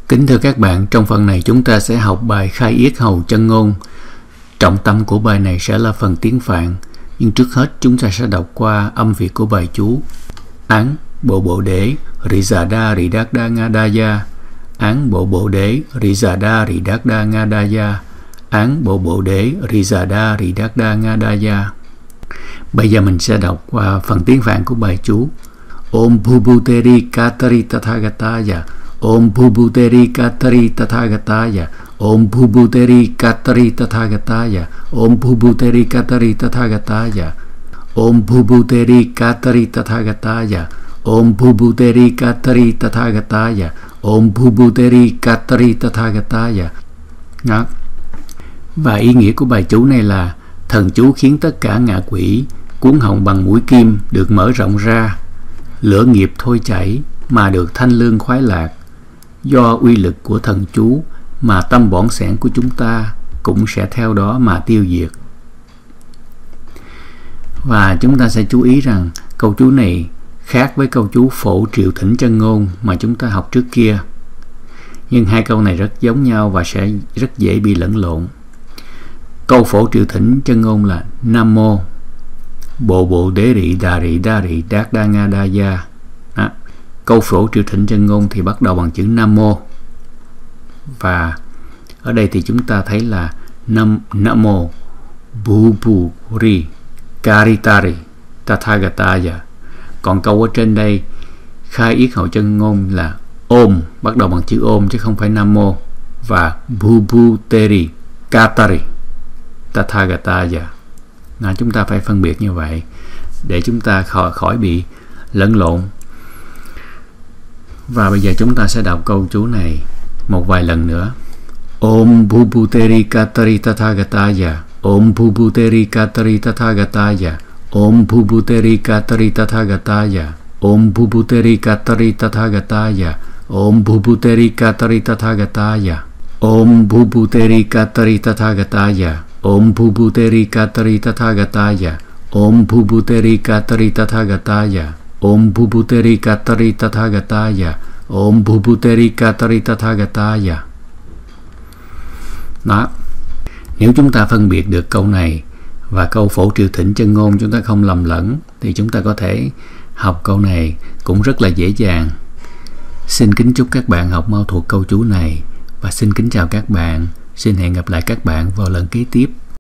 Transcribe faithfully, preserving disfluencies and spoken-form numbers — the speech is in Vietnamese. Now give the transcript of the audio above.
Kính thưa các bạn, trong phần này chúng ta sẽ học bài Khai Yết Hầu Chân Ngôn. Trọng tâm của bài này sẽ là phần tiếng Phạn, nhưng trước hết chúng ta sẽ đọc qua âm Việt của bài chú. Án bộ bộ đế Rizada Ridakda Ngadaya. Án bộ bộ đế Rizada Ridakda Ngadaya. Án bộ bộ đế Rizada Ridakda Ngadaya. Bây giờ mình sẽ đọc qua phần tiếng Phạn của bài chú. Om Bhubuteri Katari Tathagataya. Om Bhubuteri Katari Tathagataya. Om Bhubuteri Katari Tathagataya. Om Bhubuteri Katari Tathagataya. Om Bhubuteri Katari Tathagataya. Om Bhubuteri Katari Tathagataya. Om Bhubuteri Katari Tathagataya. Đó. Và ý nghĩa của bài chú này là thần chú khiến tất cả ngạ quỷ cuốn họng bằng mũi kim được mở rộng ra, lửa nghiệp thôi chảy mà được thanh lương khoái lạc. Do uy lực của thần chú mà tâm bỏng sẻn của chúng ta cũng sẽ theo đó mà tiêu diệt. Và chúng ta sẽ chú ý rằng câu chú này khác với câu chú Phổ Triệu Thỉnh Chân Ngôn mà chúng ta học trước kia. Nhưng hai câu này rất giống nhau và sẽ rất dễ bị lẫn lộn. Câu Phổ Triệu Thỉnh Chân Ngôn là Nam Mô Bộ Bộ Đế Rị Đà Rị Đa Rị Đát Đa Nga Đa Gia. Đó. Câu Phổ Triệu Thỉnh Chân Ngôn thì bắt đầu bằng chữ Nam Mô. Và ở đây thì chúng ta thấy là Nam, Nam Mô Bhuburi Karitari Tathagataya. Còn câu ở trên đây Khai Yết Hầu Chân Ngôn là Om, bắt đầu bằng chữ Om chứ không phải Nam Mô. Và Bhubuteri Katari Tathagataya. Đó, chúng ta phải phân biệt như vậy để chúng ta khỏi, khỏi bị lẫn lộn. Và bây giờ chúng ta sẽ đọc câu chú này một vài lần nữa. Om Bhubuteri Katari Tathagataya. Om Bhubuteri Katari Tathagataya. Om Bhubuteri Katari Tathagataya. Om Bhubuteri Katari Tathagataya. Om Bhubuteri Katari Tathagataya. Om Bhubuteri Katari Tathagataya. Om Bhubuteri Katari Tathagataya. Om Bhubuteri Katari Tathagataya. Om Bhubuteri Katari Tathagataya. Om Bhubuteri Katari Tathagataya. Đó. Nếu chúng ta phân biệt được câu này và câu Phổ Triệu Thỉnh Chân Ngôn, chúng ta không lầm lẫn, thì chúng ta có thể học câu này cũng rất là dễ dàng. Xin kính chúc các bạn học mau thuộc câu chú này và xin kính chào các bạn. Xin hẹn gặp lại các bạn vào lần kế tiếp.